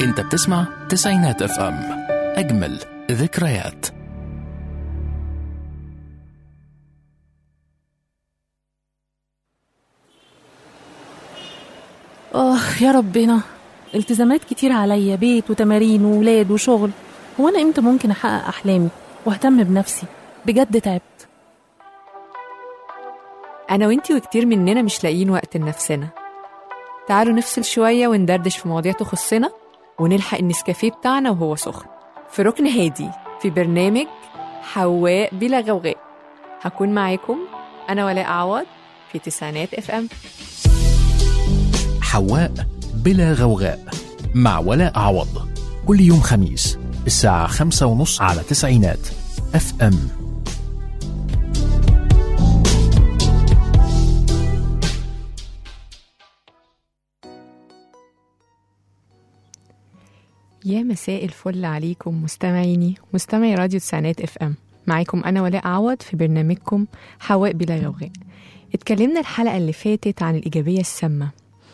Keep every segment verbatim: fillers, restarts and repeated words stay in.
انت بتسمع تسعينات اف ام، اجمل ذكريات. آه يا ربنا، التزامات كتير عليا، بيت وتمارين وولاد وشغل. هو أنا إمتى ممكن أحقق أحلامي واهتم بنفسي؟ بجد تعبت. أنا وإنتي وكتير مننا مش لاقيين وقت لنفسنا. تعالوا نفصل شوية وندردش في مواضيع تخصنا، ونلحق النسكافيه بتاعنا وهو سخن في ركن هادي في برنامج حواء بلا غوغاء. هكون معاكم أنا ولاء عوض في تسعينات اف ام. حواء بلا غوغاء مع ولاء عوض، كل يوم خميس الساعة خمسة ونص على تسعينات اف ام. يا مساء الفل عليكم مستمعيني مستمعي راديو تسعينات اف ام. معاكم أنا ولاء عوض في برنامجكم حواء بلا غوغاء. اتكلمنا الحلقة اللي فاتت عن الإيجابية السامة،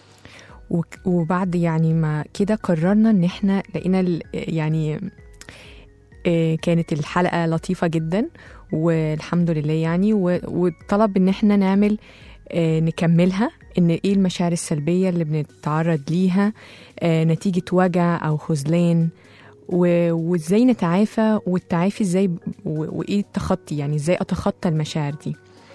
وبعد يعني ما كده قررنا ان احنا لقينا يعني كانت الحلقة لطيفة جدا والحمد لله يعني، وطلب ان احنا نعمل نكملها، ان ايه المشاعر السلبية اللي بنتعرض ليها نتيجة وجع او خذلان، وازاي نتعافى، والتعافي ازاي، وايه التخطي، يعني ازاي اتخطى المشاعر دي.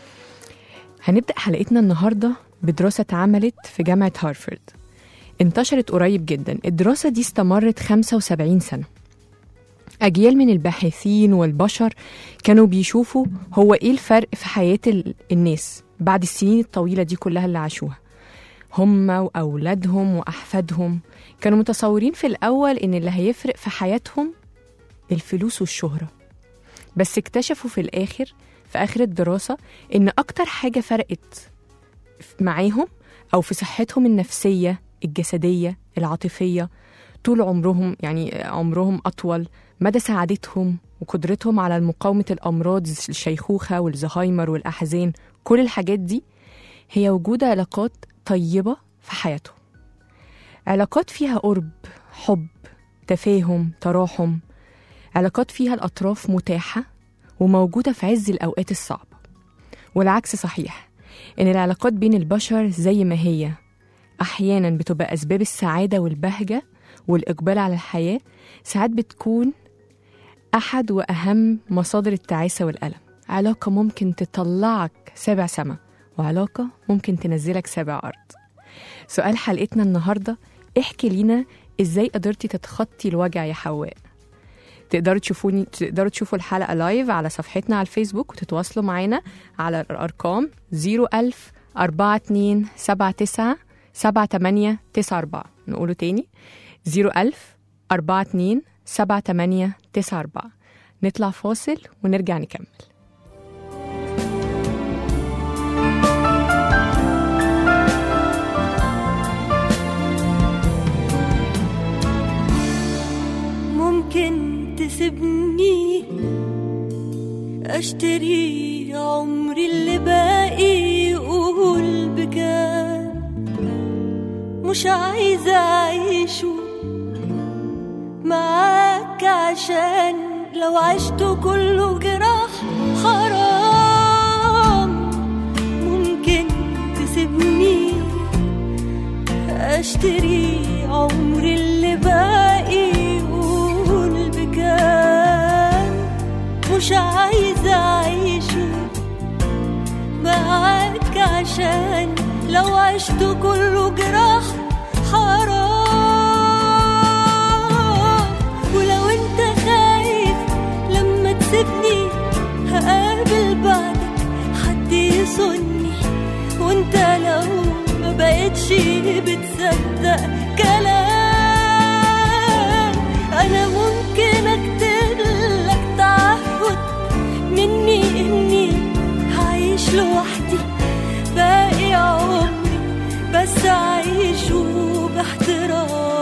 هنبدأ حلقتنا النهاردة بدراسة اتعملت في جامعة هارفارد، انتشرت قريب جدا. الدراسة دي استمرت خمسة وسبعين سنة. أجيال من الباحثين والبشر كانوا بيشوفوا هو إيه الفرق في حياة الناس بعد السنين الطويلة دي كلها اللي عاشوها. هم وأولادهم وأحفادهم كانوا متصورين في الأول إن اللي هيفرق في حياتهم الفلوس والشهرة، بس اكتشفوا في الآخر في آخر الدراسة إن أكتر حاجة فرقت معاهم أو في صحتهم النفسية الجسدية العاطفية طول عمرهم، يعني عمرهم أطول، مدى سعادتهم وقدرتهم على مقاومة الأمراض الشيخوخة والزهايمر والأحزان، كل الحاجات دي هي وجود علاقات طيبة في حياتهم. علاقات فيها قرب، حب، تفاهم، تراحم، علاقات فيها الأطراف متاحة وموجودة في عز الأوقات الصعبة. والعكس صحيح، إن العلاقات بين البشر زي ما هي أحياناً بتبقى أسباب السعادة والبهجة والإقبال على الحياة، ساعات بتكون أحد وأهم مصادر التعاسة والألم. علاقة ممكن تطلعك سابع سما، وعلاقة ممكن تنزلك سابع أرض. سؤال حلقتنا النهاردة، احكي لينا إزاي قدرتي تتخطي الوجع يا حواء. تقدروا تشوفوني تقدروا تشوفوا الحلقة لايف على صفحتنا على الفيسبوك، وتتواصلوا معنا على الأرقام زيرو ألف أربعة اتنين سبعة تسعة سبعة تمانية تسعة أربعة. نقوله تاني زيرو ألف أربعة اتنين سبعة تمانية تسعة أربعة. نطلع فاصل ونرجع نكمل. ممكن تسيبني أشتري عمري اللي باقي، قول بكام، مش عايزة أعيشه معاك، عشان لو عشته كله جراح حرام. ممكن تسيبني أشتري عمري اللي باقي، قول بكام، مش عايزة أعيشه معاك، عشان لو عشته كله جراح حرام. ولو انت خايف لما تسيبني هقابل بعدك حد يصني، وانت لو ما بقتش بتصدق كلام، انا ممكن اكتب لك تعهد مني اني هعيش لوحدي باقي عمري، بس أعيشه باحترام.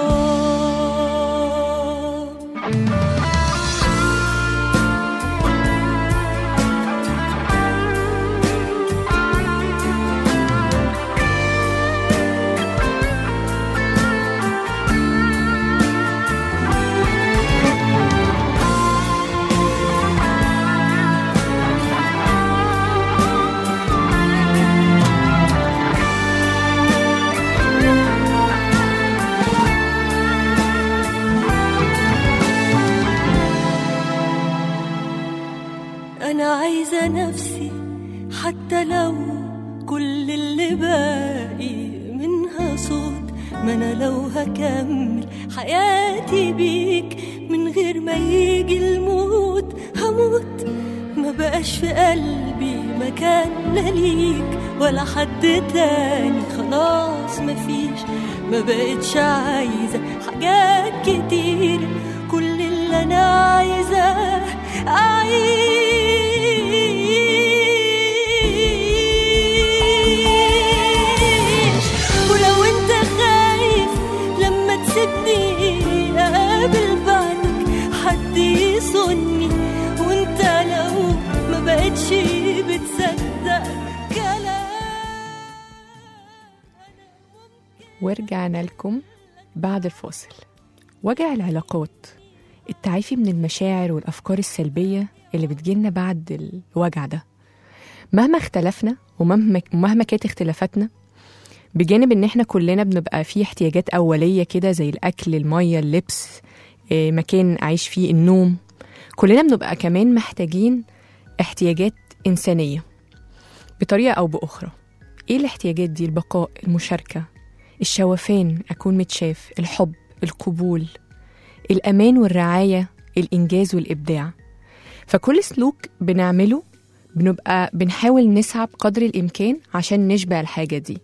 ما أنا لو هكمل حياتي بيك من غير ما يجي الموت هموت. ما بقاش في قلبي مكان لا ليك ولا حد تاني، خلاص مفيش. ما بقتش عايزة حاجات كتير، كل اللي أنا عايزة أعيش. ولو أنت خايف لما تسيبني أقابل بعدك حد يصني، وأنت لو ما بقتش بتصدق كلام. ورجعنا لكم بعد الفاصل. وجع العلاقات، التعافي من المشاعر والأفكار السلبية اللي بتجيلنا بعد الوجع ده. مهما اختلفنا ومهما مهما كانت اختلافاتنا، بجانب ان احنا كلنا بنبقى فيه احتياجات أولية كده زي الأكل، المية، اللبس، مكان أعيش فيه، النوم. كلنا بنبقى كمان محتاجين احتياجات إنسانية بطريقة أو بأخرى. ايه الاحتياجات دي؟ البقاء، المشاركة، الشوفان، أكون متشاف، الحب، القبول، الأمان والرعاية، الإنجاز والإبداع. فكل سلوك بنعمله بنبقى بنحاول نسعى بقدر الإمكان عشان نشبع الحاجة دي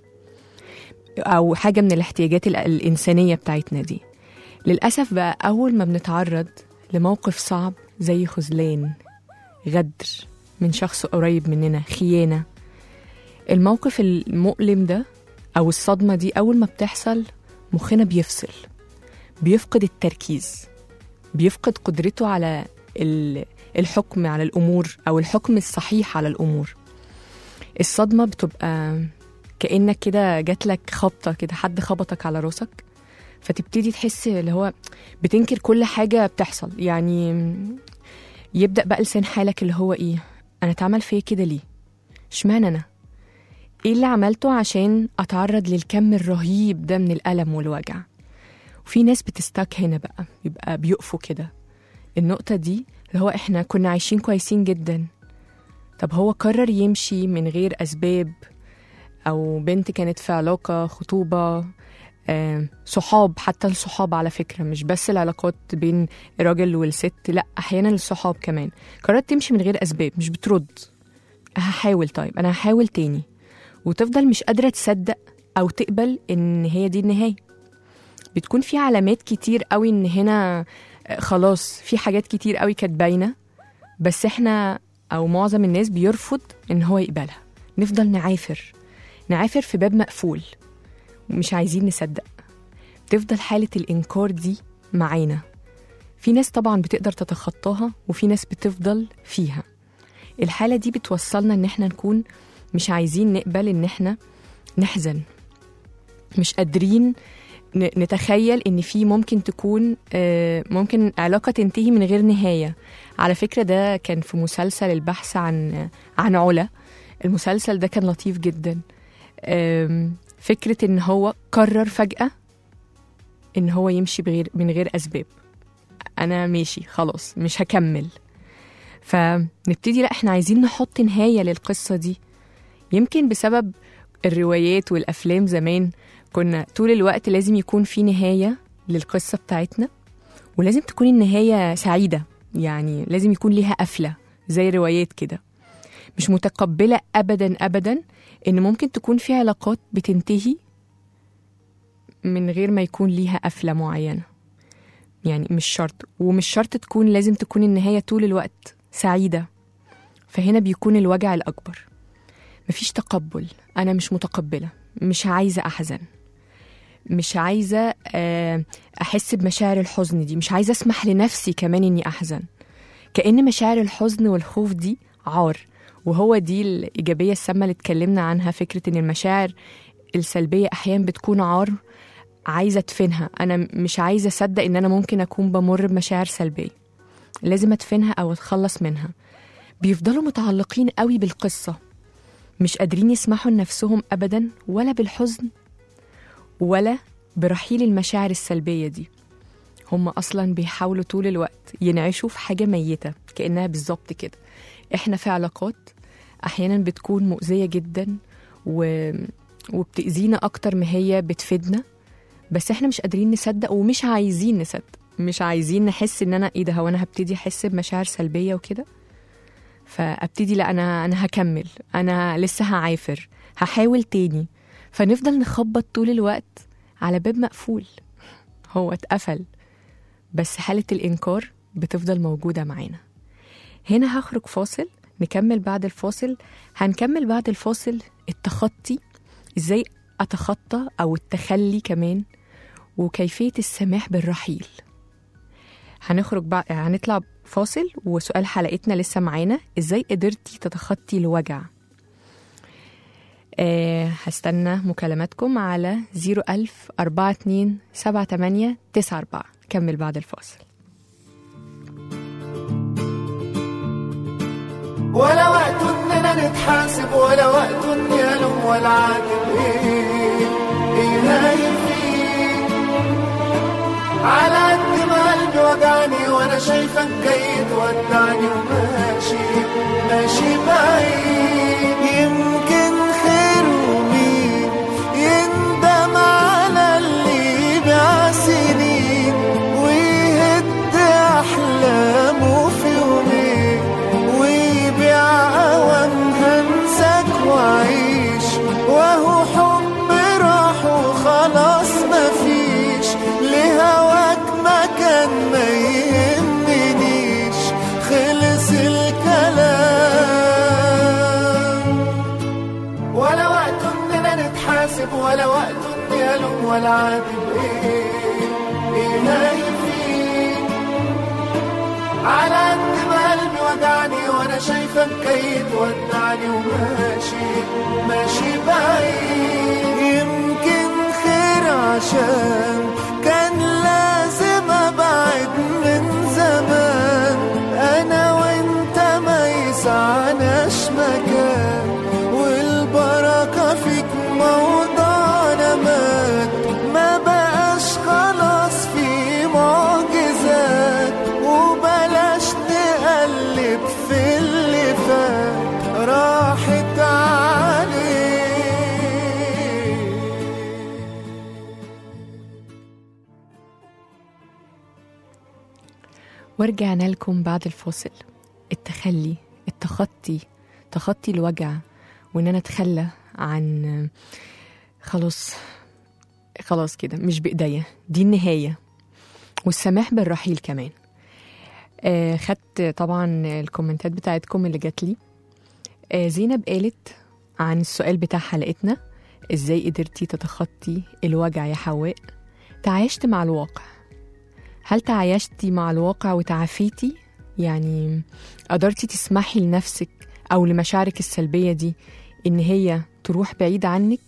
أو حاجة من الاحتياجات الإنسانية بتاعتنا دي. للأسف بقى أول ما بنتعرض لموقف صعب زي خذلان، غدر من شخص قريب مننا، خيانة، الموقف المؤلم ده أو الصدمة دي أول ما بتحصل مخنا بيفصل، بيفقد التركيز، بيفقد قدرته على الحكم على الأمور أو الحكم الصحيح على الأمور. الصدمة بتبقى كأنك كده جاتلك خبطة كده، حد خبطك على راسك، فتبتدي تحس اللي هو بتنكر كل حاجة بتحصل. يعني يبدأ بقى لسان حالك اللي هو إيه، أنا اتعمل فيا كده ليه؟ اشمعنى أنا؟ إيه اللي عملته عشان أتعرض للكم الرهيب ده من الألم والوجع؟ وفي ناس بتستك هنا بقى، يبقى بيقفوا كده النقطة دي اللي هو إحنا كنا عايشين كويسين جدا، طب هو قرر يمشي من غير أسباب، أو بنت كانت في علاقة خطوبة، آه، صحاب، حتى الصحاب على فكرة مش بس العلاقات بين الراجل والست، لأ أحيانا الصحاب كمان، قررت تمشي من غير أسباب، مش بترد، هحاول، طيب أنا هحاول تاني، وتفضل مش قادرة تصدق أو تقبل إن هي دي النهاية. بتكون في علامات كتير قوي إن هنا خلاص في حاجات كتير قوي كانت باينة، بس إحنا أو معظم الناس بيرفض إن هو يقبلها. نفضل نعافر نعافر في باب مقفول ومش عايزين نصدق. تفضل حالة الإنكار دي معانا. في ناس طبعا بتقدر تتخطاها وفي ناس بتفضل فيها. الحالة دي بتوصلنا إن إحنا نكون مش عايزين نقبل إن إحنا نحزن، مش قادرين نتخيل إن في ممكن تكون ممكن علاقة تنتهي من غير نهاية. على فكرة ده كان في مسلسل البحث عن عن علا. المسلسل ده كان لطيف جدا. فكرة إن هو قرر فجأة إن هو يمشي بغير من غير أسباب، أنا ماشي خلاص مش هكمل. فنبتدي لا إحنا عايزين نحط نهاية للقصة دي. يمكن بسبب الروايات والأفلام زمان كنا طول الوقت لازم يكون في نهاية للقصة بتاعتنا، ولازم تكون النهاية سعيدة، يعني لازم يكون ليها قفلة زي روايات كده. مش متقبلة أبدا أبدا إن ممكن تكون في علاقات بتنتهي من غير ما يكون ليها قفلة معينة، يعني مش شرط، ومش شرط تكون لازم تكون النهاية طول الوقت سعيدة. فهنا بيكون الوجع الأكبر. مفيش تقبل، أنا مش متقبلة، مش عايزة أحزن، مش عايزة أحس بمشاعر الحزن دي، مش عايزة أسمح لنفسي كمان إني أحزن. كأن مشاعر الحزن والخوف دي عار، وهو دي الإيجابية السامة اللي اتكلمنا عنها. فكرة إن المشاعر السلبية أحيانا بتكون عار عايزة أدفنها. أنا مش عايزة أصدق إن أنا ممكن أكون بمر بمشاعر سلبية، لازم أدفنها أو أتخلص منها. بيفضلوا متعلقين قوي بالقصة، مش قادرين يسمحوا لنفسهم أبدا ولا بالحزن ولا برحيل المشاعر السلبية دي. هم أصلا بيحاولوا طول الوقت ينعشوا في حاجة ميتة، كأنها بالظبط كده. إحنا في علاقات أحيانا بتكون مؤذية جدا و... وبتأذينا أكتر ما هي بتفيدنا، بس احنا مش قادرين نصدق ومش عايزين نصدق، مش عايزين نحس ان انا ايه ده، هو انا هبتدي احس بمشاعر سلبيه وكده، فابتدي لا انا انا هكمل، انا لسه هعافر، هحاول تاني. فنفضل نخبط طول الوقت على باب مقفول، هو اتقفل بس حاله الانكار بتفضل موجوده معانا. هنا هخرج فاصل، نكمل بعد الفاصل. هنكمل بعد الفاصل التخطي، ازاي اتخطى او التخلي كمان، وكيفيه السماح بالرحيل. هنخرج بقى، هنطلع فاصل، وسؤال حلقتنا لسه معانا، ازاي قدرتي تتخطي الوجع؟ أه هستنى مكالماتكم على زيرو ألف أربعة اتنين سبعة تمانية تسعة أربعة. كمل بعد الفاصل. ولا وقت اننا نتحاسب، ولا وقت اني الوم ولا عاتب. ايه ايه هايل فيك على قد ما قلبي وجعني، وانا شايفك جاي تودعني وماشي ماشي بعيد. يمكن خير ومين يندم على اللي بيع سنين ويهد احلامه في يومين، ويبيع اوام هنساك وعيش، وهو حب راح وخلاص مفيش لهواك مكان ما يهمنيش، خلص الكلام. ولا وقت اننا نتحاسب، ولا وقت اني الوم ولا عاتب. ايه ايه نايم فيك على قد ما قلبي وجعني، وانا شايفك جاي تودعني وماشي ماشي بعيد. يمكن خير عشان كان لازم ابعد من زمان، انا وانت ما يسعناش مكان، والبركة فيك موضوعنا مات، ما بقاش خلاص في معجزات، وبلاش نقلب في اللي فات راحت عليه. ورجعنا لكم بعد الفاصل. التخلي، التخطي، تخطي الوجع، وان انا اتخلى عن خلاص خلاص كده مش بايديا، دي النهايه، والسماح بالرحيل كمان. آه خدت طبعا الكومنتات بتاعتكم اللي جات لي. آه زينب قالت عن السؤال بتاع حلقتنا، ازاي قدرتي تتخطي الوجع يا حواء؟ تعايشت مع الواقع. هل تعايشتي مع الواقع وتعافيتي؟ يعني قدرتي تسمحي لنفسك أو لمشاعرك السلبية دي إن هي تروح بعيد عنك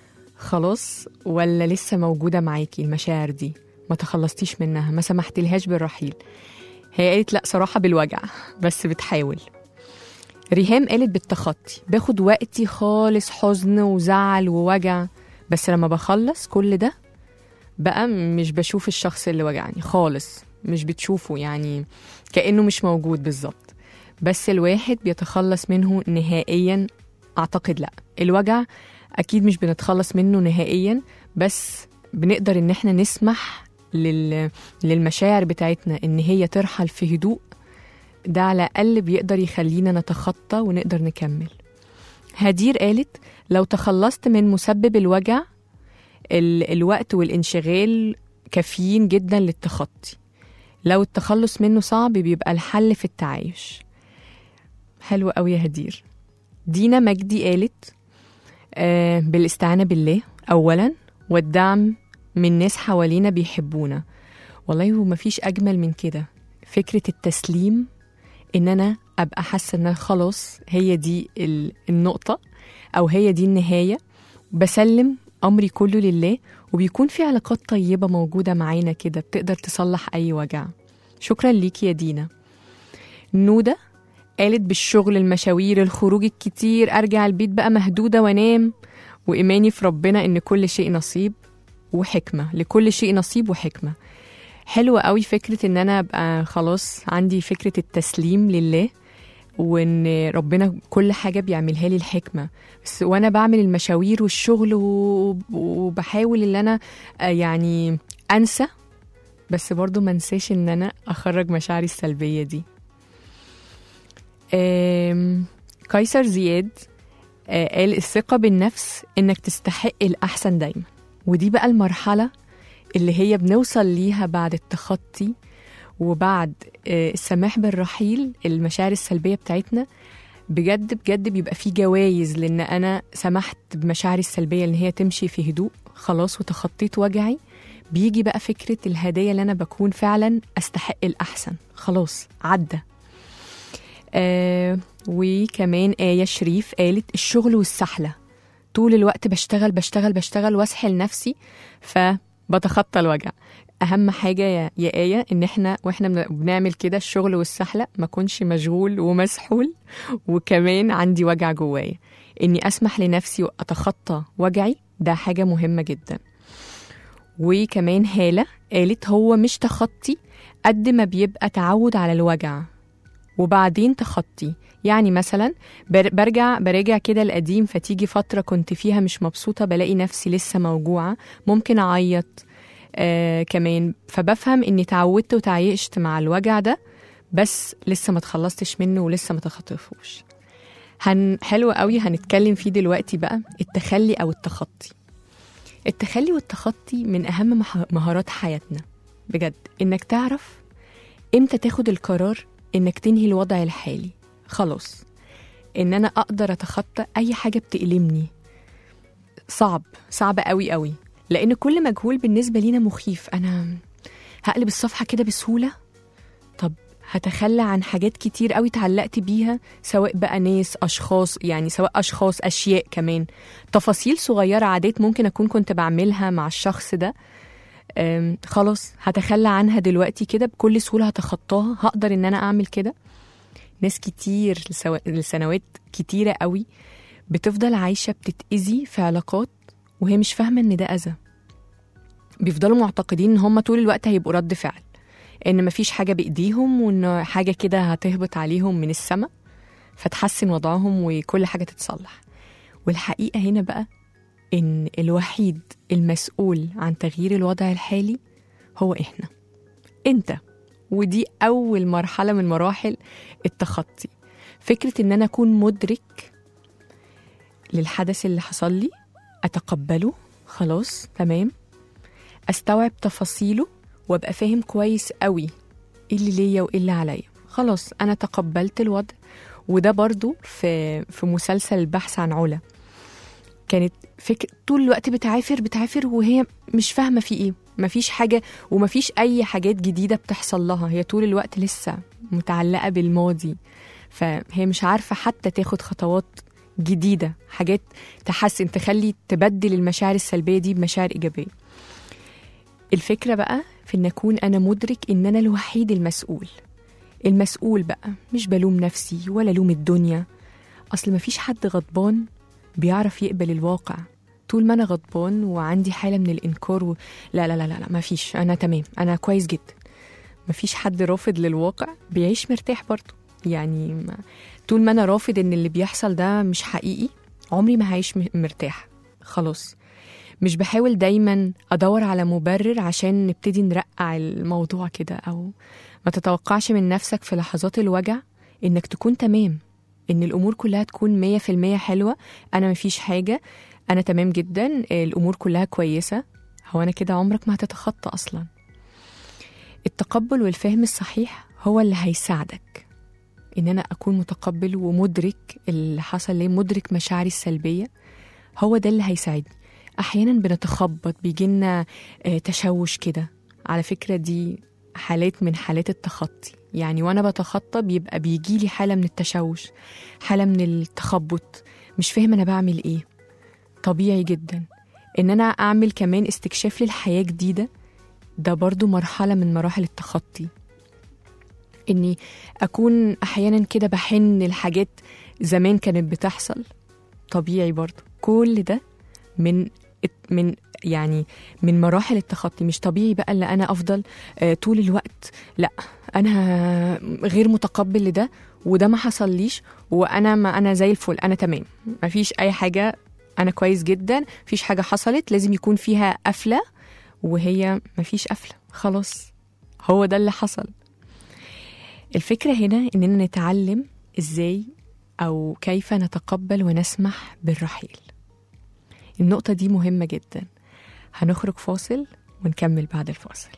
خلاص، ولا لسه موجودة معاكي المشاعر دي ما تخلصتيش منها، ما سمحتلهاش بالرحيل؟ هي قالت لأ صراحة بالوجع بس بتحاول. ريهام قالت بالتخطي، باخد وقتي خالص، حزن وزعل ووجع، بس لما بخلص كل ده بقى مش بشوف الشخص اللي وجعني خالص، مش بتشوفه، يعني كأنه مش موجود بالظبط. بس الواحد بيتخلص منه نهائيا؟ أعتقد لأ. الوجع أكيد مش بنتخلص منه نهائيا، بس بنقدر إن احنا نسمح لل... للمشاعر بتاعتنا إن هي ترحل في هدوء. ده على الأقل بيقدر يخلينا نتخطى ونقدر نكمل. هدير قالت لو تخلصت من مسبب الوجع، ال... الوقت والانشغال كافيين جدا للتخطي. لو التخلص منه صعب بيبقى الحل في التعايش. حلو قوي يا هدير. دينا مجدي قالت آه بالاستعانة بالله أولا، والدعم من ناس حوالينا بيحبونا. والله هو مفيش أجمل من كده، فكرة التسليم، إن أنا أبقى حاسة إن خلاص هي دي النقطة أو هي دي النهاية، بسلم أمري كله لله، وبيكون في علاقات طيبة موجودة معانا كده بتقدر تصلح أي وجع. شكرا ليكي يا دينا. نودة قالت بالشغل، المشاوير، الخروج الكتير، أرجع البيت بقى مهدودة وانام، وإيماني في ربنا إن كل شيء نصيب وحكمة، لكل شيء نصيب وحكمة. حلوة قوي فكرة إن أنا أبقى خلاص عندي فكرة التسليم لله، وإن ربنا كل حاجة بيعملها لي الحكمة. بس وأنا بعمل المشاوير والشغل وبحاول إن أنا يعني أنسى، بس برضو منساش إن أنا أخرج مشاعري السلبية دي. قيصر زياد قال الثقة بالنفس إنك تستحق الأحسن دايما، ودي بقى المرحلة اللي هي بنوصل ليها بعد التخطي وبعد السماح بالرحيل. المشاعر السلبية بتاعتنا بجد بجد بيبقى فيه جوايز، لأن أنا سمحت بمشاعري السلبية إن هي تمشي في هدوء خلاص وتخطيت وجعي. بيجي بقى فكرة الهدايا اللي أنا بكون فعلا أستحق الأحسن، خلاص عدى. آه وكمان آية شريف قالت الشغل والسحلة، طول الوقت بشتغل بشتغل بشتغل واسحل نفسي فبتخطى الوجع. أهم حاجة يا, يا آية إن إحنا وإحنا بنعمل كده الشغل والسحلة ما كنش مشغول ومسحول وكمان عندي وجع جوايا. إني أسمح لنفسي وأتخطى وجعي ده حاجة مهمة جدا. وكمان هالة قالت هو مش تخطي قد ما بيبقى تعود على الوجع وبعدين تخطي. يعني مثلا برجع براجع كده القديم، فتيجي فترة كنت فيها مش مبسوطة بلاقي نفسي لسه موجوعة، ممكن أعيط آه كمان، فبفهم إني تعودت وتعايشت مع الوجع ده بس لسه ما تخلصتش منه ولسه ما تخطفوش. هن حلو قوي هنتكلم فيه دلوقتي بقى، التخلي أو التخطي. التخلي والتخطي من أهم مهارات حياتنا بجد، إنك تعرف إمتى تاخد القرار إنك تنهي الوضع الحالي خلاص، إن أنا أقدر أتخطى أي حاجة بتألمني. صعب صعب قوي قوي، لأن كل مجهول بالنسبة لينا مخيف. أنا هقلب الصفحة كده بسهولة؟ طب هتخلى عن حاجات كتير قوي تعلقت بيها، سواء بقى ناس أشخاص، يعني سواء أشخاص أشياء كمان تفاصيل صغيرة عادات ممكن أكون كنت بعملها مع الشخص ده. خلاص هتخلى عنها دلوقتي كده بكل سهولة، هتخطاها، هقدر إن أنا أعمل كده. ناس كتير لسنوات كتيرة قوي بتفضل عايشة بتتأذي في علاقات وهي مش فاهمة إن ده أذى. بيفضلوا معتقدين إن هم طول الوقت هيبقوا رد فعل، إن مفيش حاجة بإيديهم وإن حاجة كده هتهبط عليهم من السماء فتحسن وضعهم وكل حاجة تتصلح. والحقيقة هنا بقى إن الوحيد المسؤول عن تغيير الوضع الحالي هو إحنا، أنت. ودي أول مرحلة من مراحل التخطي، فكرة إن أنا أكون مدرك للحدث اللي حصل لي، أتقبله خلاص تمام، أستوعب تفاصيله وأبقى فاهم كويس قوي إيه اللي ليا وإيه اللي عليا. خلاص أنا تقبلت الوضع. وده برضو في, في مسلسل البحث عن علا، كانت فكرة طول الوقت بتعافر بتعافر وهي مش فاهمة في إيه، مفيش حاجة ومفيش أي حاجات جديدة بتحصل لها، هي طول الوقت لسه متعلقة بالماضي، فهي مش عارفة حتى تاخد خطوات جديدة، حاجات تحسن تخلي تبدل المشاعر السلبية دي بمشاعر إيجابية. الفكرة بقى في أن أكون أنا مدرك أن أنا الوحيد المسؤول. المسؤول بقى مش بلوم نفسي ولا لوم الدنيا، أصل مفيش حد غضبان بيعرف يقبل الواقع. طول ما أنا غضبان وعندي حالة من الإنكار و... لا لا لا لا مفيش، أنا تمام، أنا كويس جدا. مفيش حد رافض للواقع بيعيش مرتاح برضو. يعني ما... طول ما أنا رافض أن اللي بيحصل ده مش حقيقي عمري ما هعيش مرتاح. خلاص مش بحاول دايما أدور على مبرر عشان نبتدي نرقع الموضوع كده، أو ما تتوقعش من نفسك في لحظات الوجع إنك تكون تمام، إن الأمور كلها تكون مية في المية حلوة، أنا مفيش حاجة، أنا تمام جدا، الأمور كلها كويسة. هو أنا كده عمرك ما هتتخطى أصلا. التقبل والفهم الصحيح هو اللي هيساعدك إن أنا أكون متقبل ومدرك اللي حصل لي، مدرك مشاعري السلبية، هو ده اللي هيساعدني. أحيانا بنتخبط، بيجينا تشوش كده، على فكرة دي حالات من حالات التخطي. يعني وأنا بتخطى بيبقى بيجيلي حالة من التشوش، حالة من التخبط، مش فاهم أنا بعمل إيه. طبيعي جدا إن أنا أعمل كمان استكشاف للحياة جديدة، ده برضو مرحلة من مراحل التخطي. إني أكون أحيانا كده بحن الحاجات زمان كانت بتحصل، طبيعي برضو. كل ده من من يعني من مراحل التخطي. مش طبيعي بقى اللي أنا أفضل طول الوقت لا أنا غير متقبل لده وده ما حصليش، وانا ما انا زي الفل، انا تمام، ما فيش اي حاجه، انا كويس جدا، فيش حاجه حصلت. لازم يكون فيها قفله، وهي ما فيش قفله، خلاص هو ده اللي حصل. الفكره هنا اننا نتعلم ازاي او كيف نتقبل ونسمح بالرحيل. النقطه دي مهمه جدا. هنخرج فاصل ونكمل بعد الفاصل.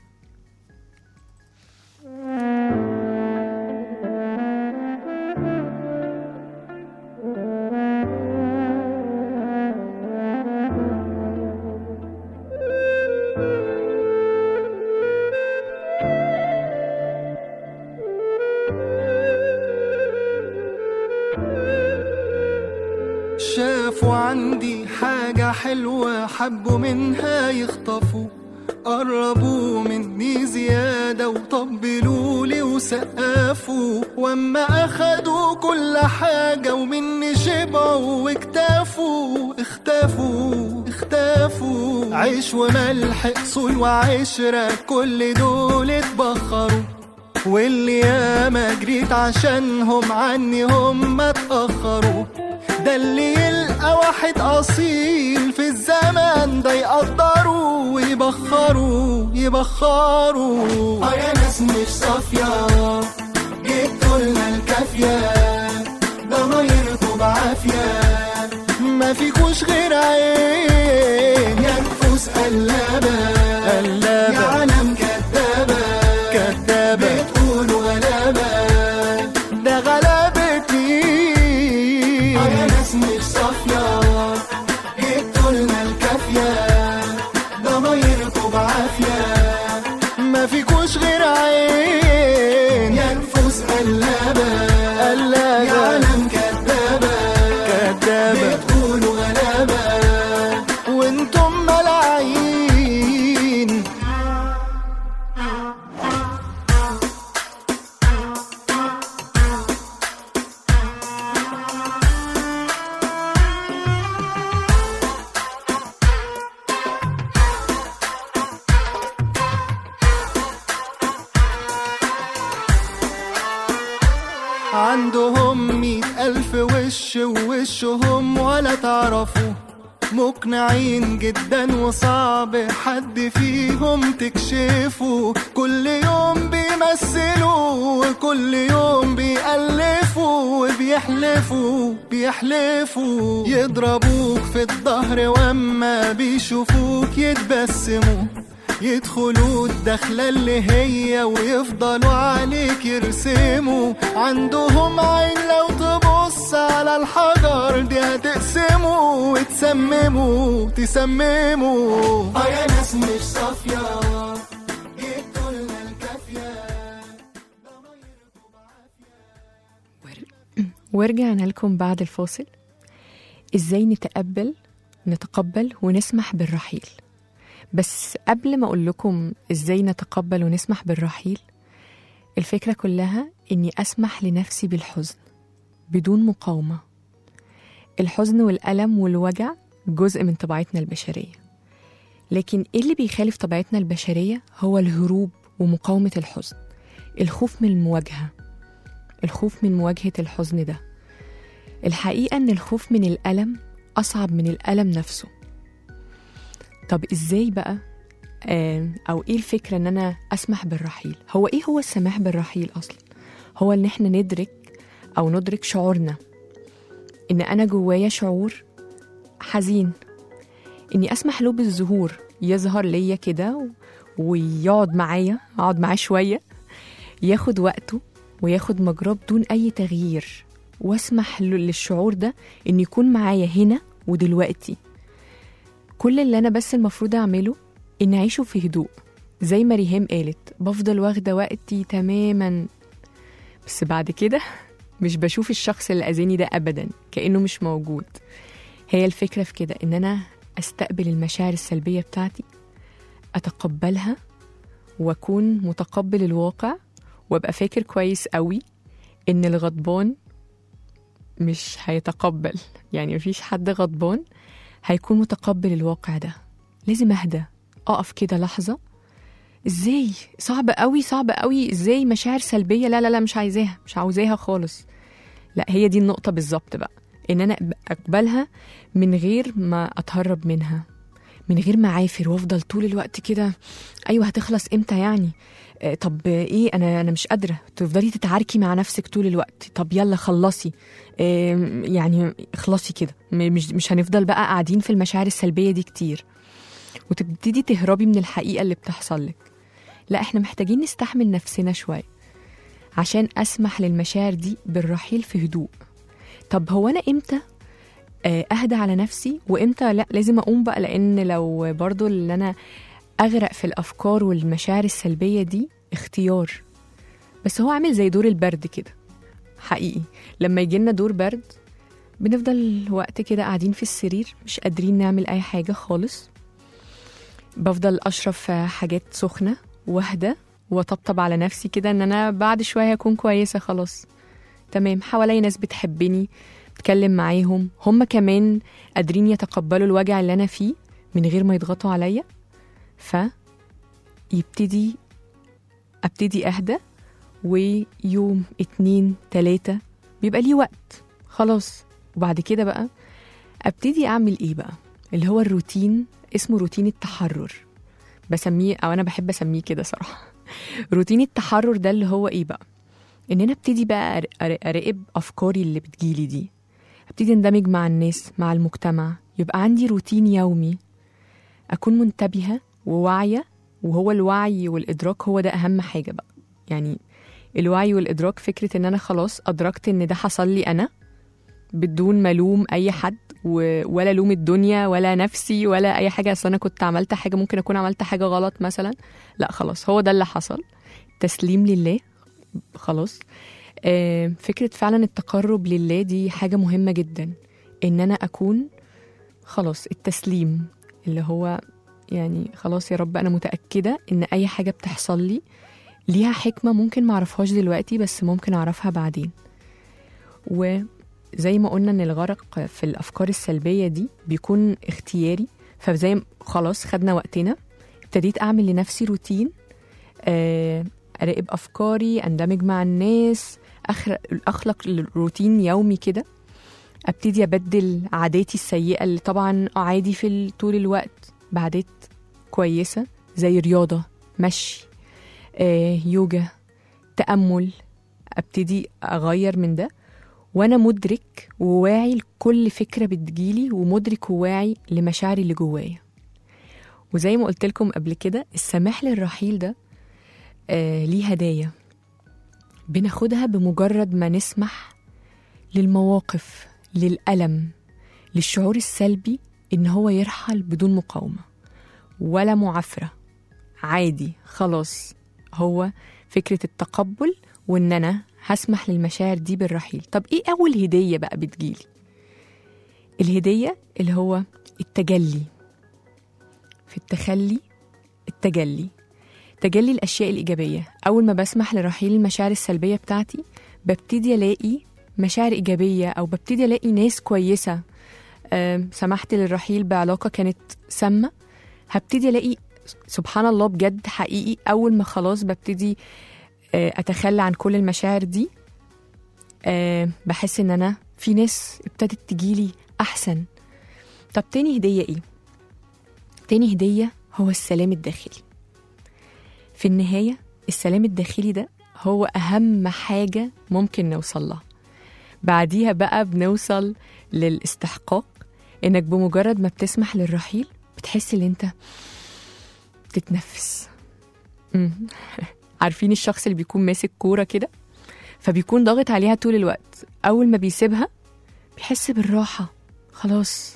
شافوا عندي حاجة حلوة حبوا منها يخطفوا، قربوا مني زيادة وطبلوا لي وسقفوا، واما اخدوا كل حاجة ومني شبعوا واكتفوا، اختفوا اختفوا. عيش وملح اصول وعشرة كل دول اتبخروا، واللي ياما جريت عشانهم عني هم اتأخروا. ده اللي يلقى واحد أصيل في الزمن ده يقدروا ويبخروا يبخروا. اه يا ناس مش صافية جبتوا لنا الكافية، ده ميركوا بعافية ما فيكوش غير عين، يا نفوس قلابة قلابة، يا عالم كدابة كدابة، بتقولوا غلابة ده غلابتي. اه يا ناس مش صافية جبتوا لنا الكافية، ده ميركوا بعافية ما فيكوش غير عين، يا نفوس قلابة قلابة، يا عالم كدابة كدابة، بتقولوا غلابة وانتم ملاعين. عندهم مئة ألف وش ووشهم ولا تعرفوا، مقنعين جدا وصعب حد فيهم تكشفوا، كل يوم بيمثلوا وكل يوم بيألفوا وبيحلفوا بيحلفوا، يضربوك في الظهر واما بيشوفوك يتبسموا، يدخلوا الدخلة اللي هي ويفضلوا عليك يرسموا. عندهم عين لو تبص على الحجر دي هتقسموا وتسمموا تسمموا. اه يا ناس مش صافية جبتوا لنا الكافية. ورجعنا لكم بعد الفاصل. ازاي نتقبل نتقبل ونسمح بالرحيل. بس قبل ما أقول لكم إزاي نتقبل ونسمح بالرحيل، الفكرة كلها إني أسمح لنفسي بالحزن بدون مقاومة. الحزن والألم والوجع جزء من طبيعتنا البشرية، لكن إيه اللي بيخالف طبيعتنا البشرية هو الهروب ومقاومة الحزن، الخوف من المواجهة، الخوف من مواجهة الحزن ده. الحقيقة إن الخوف من الألم أصعب من الألم نفسه. طب إزاي بقى آه أو إيه الفكرة إن أنا أسمح بالرحيل؟ هو إيه هو السماح بالرحيل أصلا؟ هو إن إحنا ندرك أو ندرك شعورنا، إن أنا جوايا شعور حزين، إني أسمح له بالظهور، يظهر ليا كده ويقعد معايا، أقعد معاه شوية، ياخد وقته وياخد مجراه بدون أي تغيير، واسمح للشعور ده إن يكون معايا هنا ودلوقتي. كل اللي أنا بس المفروض أعمله إن أعيشه في هدوء، زي ما ريهام قالت، بفضل واخدة وقتي تماما، بس بعد كده مش بشوف الشخص اللي أذاني ده أبدا كأنه مش موجود. هي الفكرة في كده، إن أنا أستقبل المشاعر السلبية بتاعتي، أتقبلها وأكون متقبل الواقع، وأبقى فاكر كويس قوي إن الغضبان مش هيتقبل، يعني مفيش حد غضبان هيكون متقبل الواقع ده. لازم أهدى، أقف كده لحظة، ازاي صعب قوي صعب قوي، ازاي مشاعر سلبية، لا لا لا مش عايزاها مش عاوزاها خالص. لا هي دي النقطة بالظبط بقى، ان انا اقبلها من غير ما اتهرب منها، من غير ما عافر وافضل طول الوقت كده ايوه هتخلص امتى يعني، آه طب ايه انا انا مش قادره، تفضلي تتعاركي مع نفسك طول الوقت، طب يلا خلصي، آه يعني اخلصي كده، مش مش هنفضل بقى قاعدين في المشاعر السلبيه دي كتير وتبتدي تهربي من الحقيقه اللي بتحصل لك. لا احنا محتاجين نستحمل نفسنا شويه عشان اسمح للمشاعر دي بالرحيل في هدوء. طب هو انا امتى اهدى على نفسي وامتى لا لازم اقوم بقى؟ لان لو برضو اللي انا اغرق في الافكار والمشاعر السلبيه دي اختيار، بس هو عامل زي دور البرد كده حقيقي. لما يجي لنا دور برد بنفضل وقت كده قاعدين في السرير مش قادرين نعمل اي حاجه خالص، بفضل اشرب في حاجات سخنه واهدى وطبطب على نفسي كده ان انا بعد شويه هكون كويسه خلاص تمام. حوالي ناس بتحبني، بتكلم معاهم، هم كمان قادرين يتقبلوا الوجع اللي أنا فيه من غير ما يضغطوا عليا، فيبتدي أبتدي أهدى. ويوم اتنين تلاتة بيبقى ليه وقت خلاص، وبعد كده بقى أبتدي أعمل إيه بقى اللي هو الروتين، اسمه روتين التحرر بسميه، أو أنا بحب أسميه كده صراحة. روتين التحرر ده اللي هو إيه بقى؟ إن أنا أبتدي بقى أراقب أفكاري اللي بتجيلي دي، ابتدي اندمج مع الناس مع المجتمع، يبقى عندي روتين يومي اكون منتبهه وواعيه. وهو الوعي والادراك هو ده اهم حاجه بقى، يعني الوعي والادراك فكره ان انا خلاص ادركت ان ده حصل لي انا بدون ما الوم اي حد ولا لوم الدنيا ولا نفسي ولا اي حاجه. اصل انا كنت عملت حاجه، ممكن اكون عملت حاجه غلط مثلا، لا خلاص هو ده اللي حصل، تسليم لله خلاص. فكرة فعلا التقرب لله دي حاجة مهمة جدا، إن أنا أكون خلاص التسليم اللي هو يعني خلاص يا رب أنا متأكدة إن أي حاجة بتحصل لي ليها حكمة، ممكن معرفهاش دلوقتي بس ممكن أعرفها بعدين. وزي ما قلنا إن الغرق في الأفكار السلبية دي بيكون اختياري، فزي خلاص خدنا وقتنا، ابتديت أعمل لنفسي روتين، أراقب أفكاري، أندمج مع الناس، أخلق روتين يومي كده، أبتدي أبدل عاداتي السيئة اللي طبعا عادي في طول الوقت بعادات كويسة زي رياضة، مشي، آه، يوجا، تأمل. أبتدي أغير من ده وأنا مدرك وواعي لكل فكرة بتجيلي، ومدرك وواعي لمشاعري اللي جوايا. وزي ما قلت لكم قبل كده السماح للرحيل ده آه ليه هدايا بناخدها بمجرد ما نسمح للمواقف، للألم، للشعور السلبي إن هو يرحل بدون مقاومة ولا معافرة، عادي خلاص. هو فكرة التقبل وإن أنا هسمح للمشاعر دي بالرحيل. طب إيه أول هدية بقى بتجيلي؟ الهدية اللي هو التجلي، في التخلي التجلي تجلي الأشياء الإيجابية. أول ما بسمح لرحيل المشاعر السلبية بتاعتي ببتدي ألاقي مشاعر إيجابية، أو ببتدي ألاقي ناس كويسة. أه سمحت للرحيل بعلاقة كانت سامة، هبتدي ألاقي سبحان الله بجد حقيقي أول ما خلاص ببتدي أه أتخلى عن كل المشاعر دي، أه بحس إن أنا في ناس ابتدت تجيلي أحسن. طب تاني هدية إيه؟ تاني هدية هو السلام الداخلي. في النهاية السلام الداخلي ده هو أهم حاجة ممكن نوصل لها. بعديها بقى بنوصل للاستحقاق، إنك بمجرد ما بتسمح للرحيل بتحس إن أنت بتتنفس. عارفين الشخص اللي بيكون ماسك كورة كده فبيكون ضاغط عليها طول الوقت، أول ما بيسيبها بيحس بالراحة خلاص.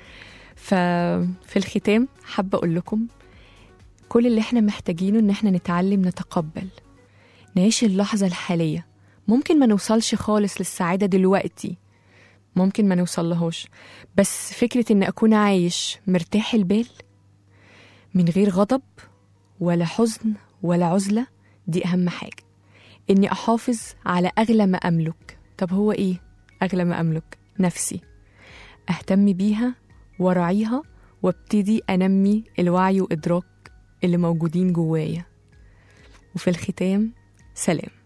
ففي الختام حابة أقول لكم كل اللي احنا محتاجينه إن احنا نتعلم نتقبل، نعيش اللحظة الحالية. ممكن ما نوصلش خالص للسعادة دلوقتي، ممكن ما نوصل لهوش، بس فكرة إن أكون عايش مرتاح البال من غير غضب ولا حزن ولا عزلة، دي أهم حاجة. إني أحافظ على أغلى ما أملك. طب هو إيه أغلى ما أملك؟ نفسي، أهتم بيها وراعيها وابتدي أنمي الوعي وإدراك اللي موجودين جوايا. وفي الختام سلام.